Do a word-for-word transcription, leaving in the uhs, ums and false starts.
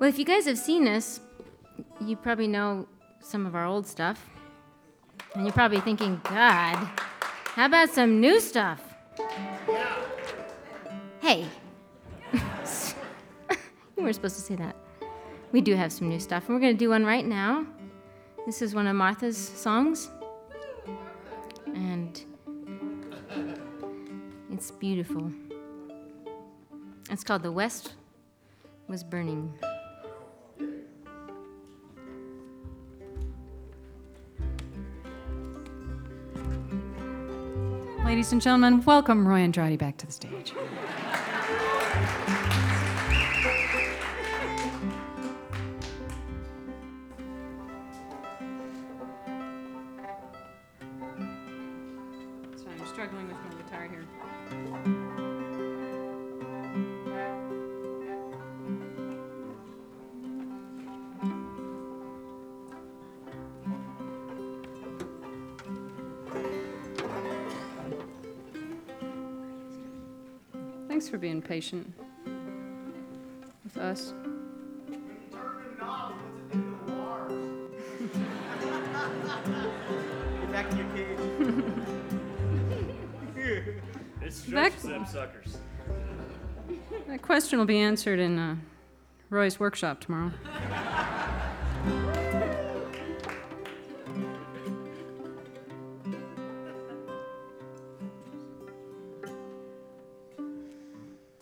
Well, if you guys have seen us, you probably know some of our old stuff. And you're probably thinking, God, how about some new stuff? Yeah. Hey. You weren't supposed to say that. We do have some new stuff, and we're going to do one right now. This is one of Martha's songs. And it's beautiful. It's called The West Was Burning. Ladies and gentlemen, welcome Roy Andrade back to the stage. Sorry, I'm struggling with my guitar here. Thanks for being patient with us. Get back in your cage. It's Back- just them suckers. That question will be answered in uh, Roy's workshop tomorrow.